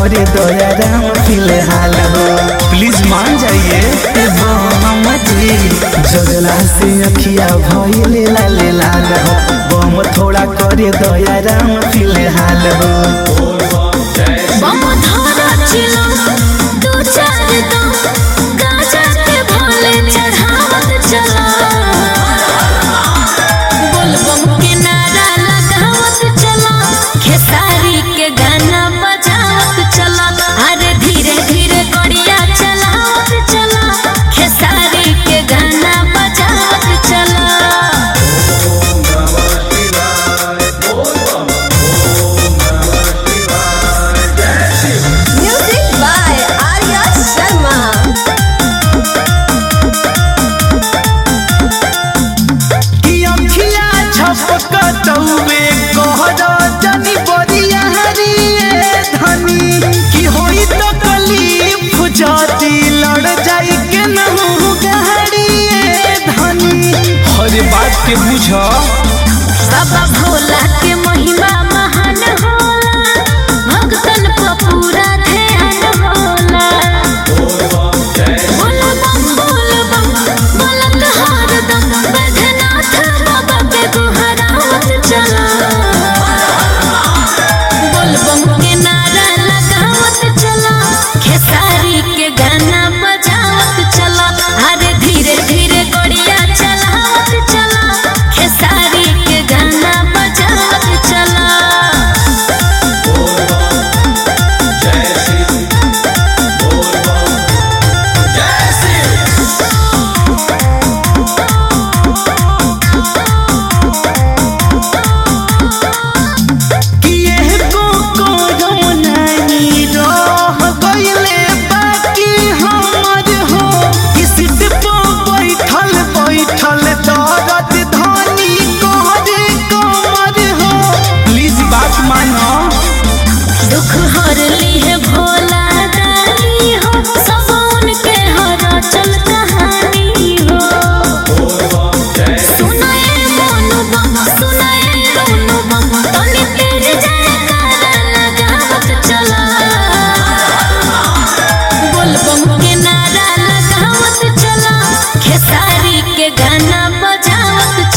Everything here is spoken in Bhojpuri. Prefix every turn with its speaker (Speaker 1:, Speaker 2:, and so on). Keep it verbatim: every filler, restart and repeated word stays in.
Speaker 1: करे दया राम फिलहाल हो। प्लीज मान जाइए जगला से अखिया भइले लाले लाल हो। बम थोड़ा करे दया राम फिलहाल हो।
Speaker 2: बम धरा चिलो दो चार दो गाजा के भोले चढ़ावत चला। बोल बम के नारा लगावत चला। खेसारी के गाना बजावत चला। अरे धीरे धीरे गड़िया चलावत चला। खेसारी के गाना बजावत चला।
Speaker 3: Music by Arya Sharma.
Speaker 1: कि अखिया झपकतौवे कहरा जनी बरिया हरिए धनी। कि होई तो कलीफ जाती लड़ जाई के नहु गहरिए धनी। हर बात के बुझ
Speaker 2: बाबा भोला के महिमा महान होला। भक्तन पर पूरा ध्यान होला। बोल बम बोल बम बोलत हरदम बैद्यनाथ बाबा के गुहरावत चला। बोल बम के नारा लगावत चला। खेसारी के गाना बजावत चला। अरे धीरे धीरे गड़िया चलावत चला। खेसारी के गाना बजावत चला।
Speaker 1: कि एगो करम नहीं रह गइले बाकी हमर हो। कि सीट पर बैठल बैठल दर्द धनी करे कमर हो। प्लीज बात मानो
Speaker 2: दुख हर ली है भोला दानी हो। सब उनके हर चल कहानी हो। सुनाए मोनू बम सुनाए रोनू बम तनी तेरे जयकारा लगावत चला। बोल बम के नारा लगावत चला। खेसारी के गाना बजावत